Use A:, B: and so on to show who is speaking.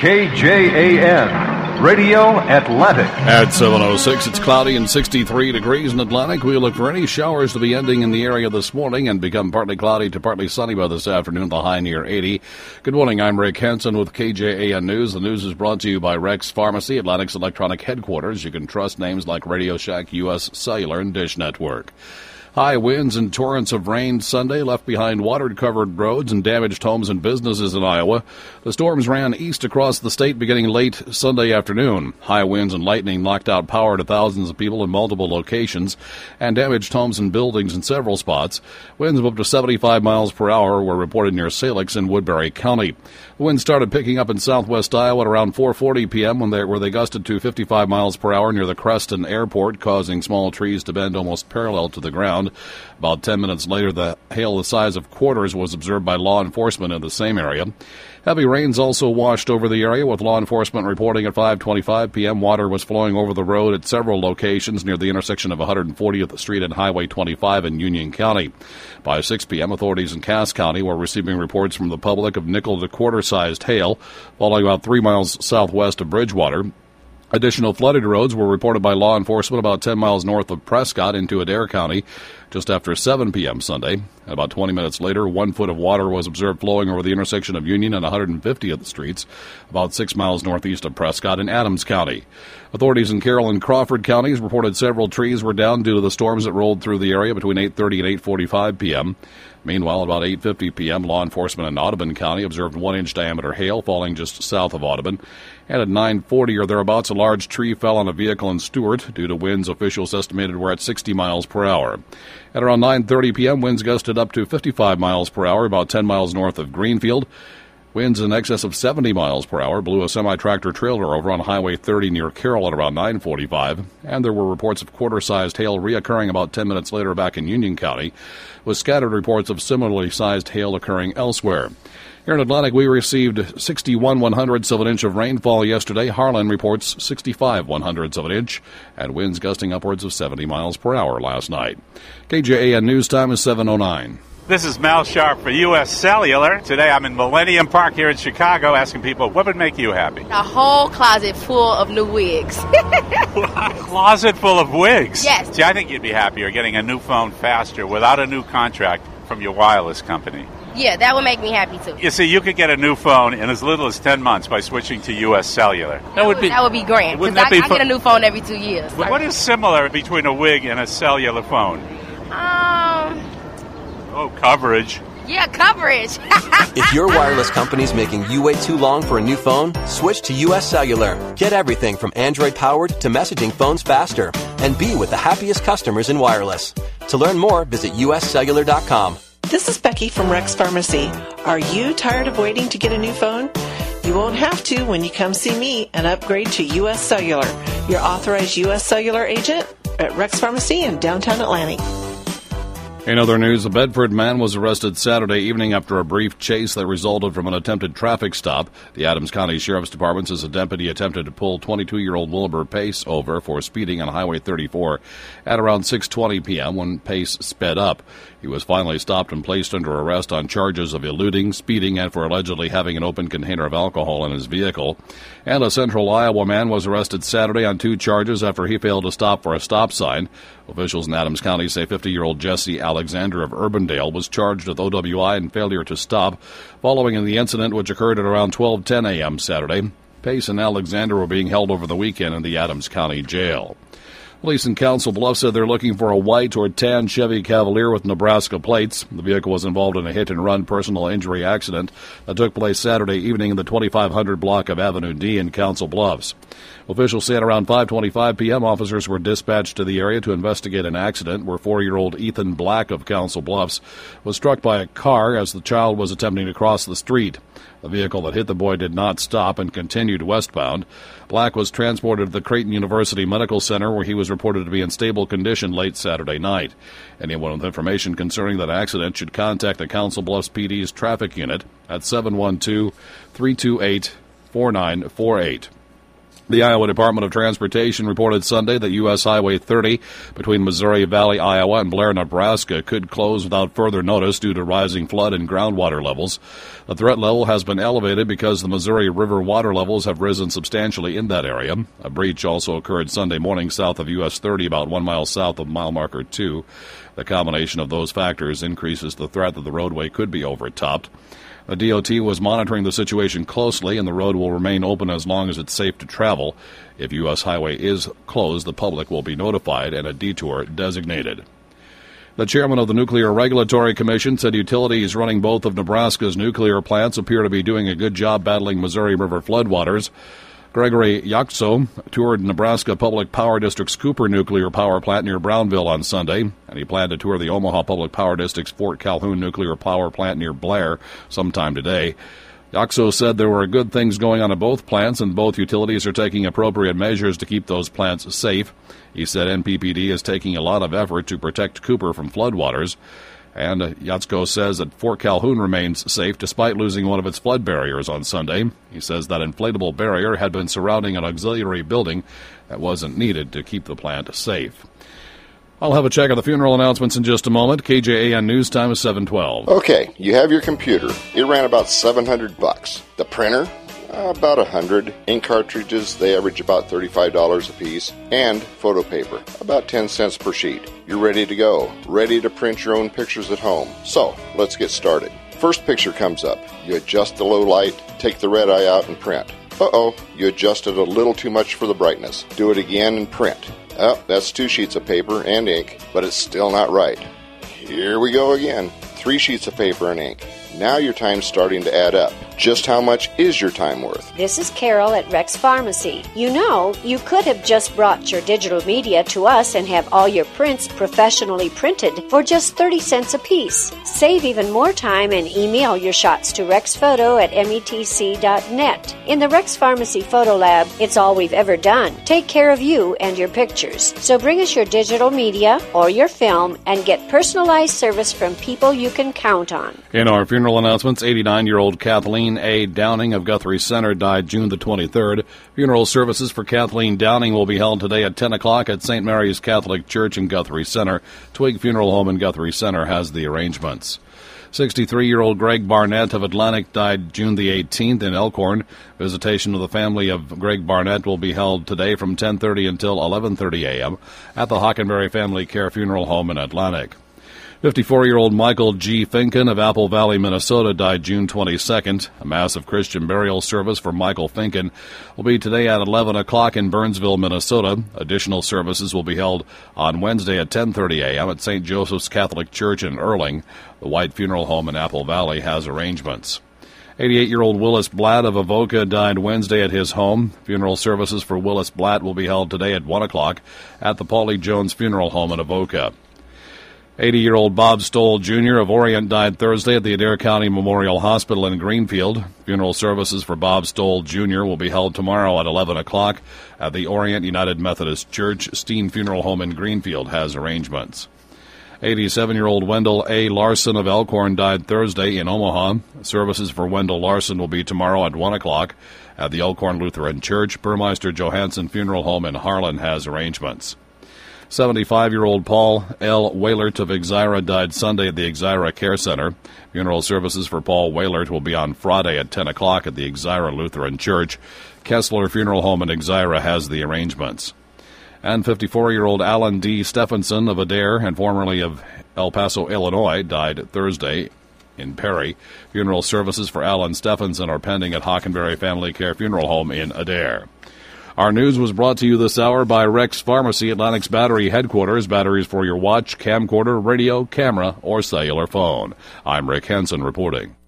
A: KJAN, Radio Atlantic.
B: At 7:06, it's cloudy and 63 degrees in Atlantic. We look for any showers to be ending in the area this morning and become partly cloudy to partly sunny by this afternoon, the high near 80. Good morning, I'm Rick Hansen with KJAN News. The news is brought to you by Rex Pharmacy, Atlantic's electronic headquarters. You can trust names like Radio Shack, U.S. Cellular, and Dish Network. High winds and torrents of rain Sunday left behind water-covered roads and damaged homes and businesses in Iowa. The storms ran east across the state beginning late Sunday afternoon. High winds and lightning knocked out power to thousands of people in multiple locations and damaged homes and buildings in several spots. Winds of up to 75 miles per hour were reported near Salix in Woodbury County. The wind started picking up in southwest Iowa at around 4:40 p.m. where they gusted to 55 miles per hour near the Creston Airport, causing small trees to bend almost parallel to the ground. About 10 minutes later, the hail the size of quarters was observed by law enforcement in the same area. Heavy rains also washed over the area, with law enforcement reporting at 5:25 p.m. water was flowing over the road at several locations near the intersection of 140th Street and Highway 25 in Union County. By 6 p.m., authorities in Cass County were receiving reports from the public of nickel to quarter-sized hail, falling about 3 miles southwest of Bridgewater. Additional flooded roads were reported by law enforcement about 10 miles north of Prescott into Adair County just after 7 p.m. Sunday. About 20 minutes later, 1 foot of water was observed flowing over the intersection of Union and 150th Streets, about 6 miles northeast of Prescott in Adams County. Authorities in Carroll and Crawford counties reported several trees were down due to the storms that rolled through the area between 8:30 and 8:45 p.m. Meanwhile, about 8:50 p.m., law enforcement in Audubon County observed 1-inch diameter hail falling just south of Audubon. And at 9:40 or thereabouts, a large tree fell on a vehicle in Stewart. Due to winds, officials estimated were at 60 miles per hour. At around 9:30 p.m., winds gusted up to 55 miles per hour, about 10 miles north of Greenfield. Winds in excess of 70 miles per hour blew a semi-tractor trailer over on Highway 30 near Carroll at around 9:45, and there were reports of quarter-sized hail reoccurring about 10 minutes later back in Union County, with scattered reports of similarly sized hail occurring elsewhere. Here in Atlantic, we received 61 100ths of an inch of rainfall yesterday. Harlan reports 65 100ths of an inch, and winds gusting upwards of 70 miles per hour last night. KJAN News Time is 7:09.
C: This is Mal Sharp for U.S. Cellular. Today I'm in Millennium Park here in Chicago asking people, what would make you happy?
D: A whole closet full of new wigs.
C: A closet full of wigs?
D: Yes.
C: See, I think you'd be happier getting a new phone faster without a new contract from your wireless company.
D: Yeah, that would make me happy too.
C: You see, you could get a new phone in as little as 10 months by switching to U.S. Cellular.
D: That would be grand, because I get a new phone every 2 years.
C: What is similar between a wig and a cellular phone? Coverage.
D: Yeah, coverage.
E: If your wireless company's making you wait too long for a new phone, switch to U.S. Cellular. Get everything from Android-powered to messaging phones faster. And be with the happiest customers in wireless. To learn more, visit uscellular.com.
F: This is Becky from Rex Pharmacy. Are you tired of waiting to get a new phone? You won't have to when you come see me and upgrade to U.S. Cellular, your authorized U.S. Cellular agent at Rex Pharmacy in downtown Atlantic.
B: In other news, a Bedford man was arrested Saturday evening after a brief chase that resulted from an attempted traffic stop. The Adams County Sheriff's Department says a deputy attempted to pull 22-year-old Wilbur Pace over for speeding on Highway 34 at around 6:20 p.m. when Pace sped up. He was finally stopped and placed under arrest on charges of eluding, speeding, and for allegedly having an open container of alcohol in his vehicle. And a Central Iowa man was arrested Saturday on 2 charges after he failed to stop for a stop sign. Officials in Adams County say 50-year-old Jesse Alexander of Urbandale was charged with OWI and failure to stop following the incident, which occurred at around 12:10 a.m. Saturday. Pace and Alexander were being held over the weekend in the Adams County Jail. Police in Council Bluffs said they're looking for a white or tan Chevy Cavalier with Nebraska plates. The vehicle was involved in a hit-and-run personal injury accident that took place Saturday evening in the 2500 block of Avenue D in Council Bluffs. Officials say at around 5:25 p.m., officers were dispatched to the area to investigate an accident where 4-year-old Ethan Black of Council Bluffs was struck by a car as the child was attempting to cross the street. The vehicle that hit the boy did not stop and continued westbound. Black was transported to the Creighton University Medical Center, where he was reported to be in stable condition late Saturday night. Anyone with information concerning that accident should contact the Council Bluffs PD's traffic unit at 712-328-4948. The Iowa Department of Transportation reported Sunday that U.S. Highway 30 between Missouri Valley, Iowa and Blair, Nebraska could close without further notice due to rising flood and groundwater levels. The threat level has been elevated because the Missouri River water levels have risen substantially in that area. A breach also occurred Sunday morning south of U.S. 30, about 1 mile south of mile marker 2. The combination of those factors increases the threat that the roadway could be overtopped. The DOT was monitoring the situation closely, and the road will remain open as long as it's safe to travel. If U.S. Highway is closed, the public will be notified and a detour designated. The chairman of the Nuclear Regulatory Commission said utilities running both of Nebraska's nuclear plants appear to be doing a good job battling Missouri River floodwaters. Gregory Yaxo toured Nebraska Public Power District's Cooper Nuclear Power Plant near Brownville on Sunday, and he planned to tour the Omaha Public Power District's Fort Calhoun Nuclear Power Plant near Blair sometime today. Yaxo said there were good things going on at both plants, and both utilities are taking appropriate measures to keep those plants safe. He said NPPD is taking a lot of effort to protect Cooper from floodwaters. And Yatsko says that Fort Calhoun remains safe despite losing one of its flood barriers on Sunday. He says that inflatable barrier had been surrounding an auxiliary building that wasn't needed to keep the plant safe. I'll have a check of the funeral announcements in just a moment. KJAN News Time is 7:12.
G: Okay, you have your computer. It ran about $700. The printer? About 100. Ink cartridges, they average about $35 a piece. And photo paper, about 10 cents per sheet. You're ready to go. Ready to print your own pictures at home. So, let's get started. First picture comes up. You adjust the low light, take the red eye out and print. Uh-oh, you adjusted a little too much for the brightness. Do it again and print. Oh, that's 2 sheets of paper and ink, but it's still not right. Here we go again. 3 sheets of paper and ink. Now your time's starting to add up. Just how much is your time worth?
H: This is Carol at Rex Pharmacy. You know, you could have just brought your digital media to us and have all your prints professionally printed for just 30 cents a piece. Save even more time and email your shots to rexphoto@metc.net. In the Rex Pharmacy Photo Lab, it's all we've ever done. Take care of you and your pictures. So bring us your digital media or your film and get personalized service from people you can count on.
B: In our funeral announcements, 89-year-old Kathleen A. Downing of Guthrie Center died June the 23rd. Funeral services for Kathleen Downing will be held today at 10 o'clock at St. Mary's Catholic Church in Guthrie Center. Twig Funeral Home in Guthrie Center has the arrangements. 63-year-old Greg Barnett of Atlantic died June the 18th in Elkhorn. Visitation of the family of Greg Barnett will be held today from 10:30 until 11:30 a.m. at the Hockenberry Family Care Funeral Home in Atlantic. 54-year-old Michael G. Finken of Apple Valley, Minnesota, died June 22nd. A massive Christian burial service for Michael Finken will be today at 11 o'clock in Burnsville, Minnesota. Additional services will be held on Wednesday at 10:30 a.m. at St. Joseph's Catholic Church in Erling. The White Funeral Home in Apple Valley has arrangements. 88-year-old Willis Blatt of Avoca died Wednesday at his home. Funeral services for Willis Blatt will be held today at 1 o'clock at the Paulie Jones Funeral Home in Avoca. 80-year-old Bob Stoll, Jr. of Orient died Thursday at the Adair County Memorial Hospital in Greenfield. Funeral services for Bob Stoll, Jr. will be held tomorrow at 11 o'clock at the Orient United Methodist Church. Steen Funeral Home in Greenfield has arrangements. 87-year-old Wendell A. Larson of Elkhorn died Thursday in Omaha. Services for Wendell Larson will be tomorrow at 1 o'clock at the Elkhorn Lutheran Church. Burmeister Johansson Funeral Home in Harlan has arrangements. 75-year-old Paul L. Wailert of Exira died Sunday at the Exira Care Center. Funeral services for Paul Wailert will be on Friday at 10 o'clock at the Exira Lutheran Church. Kessler Funeral Home in Exira has the arrangements. And 54-year-old Alan D. Stephenson of Adair and formerly of El Paso, Illinois, died Thursday in Perry. Funeral services for Alan Stephenson are pending at Hockenberry Family Care Funeral Home in Adair. Our news was brought to you this hour by Rex Pharmacy, Atlantic's battery headquarters. Batteries for your watch, camcorder, radio, camera, or cellular phone. I'm Rick Henson reporting.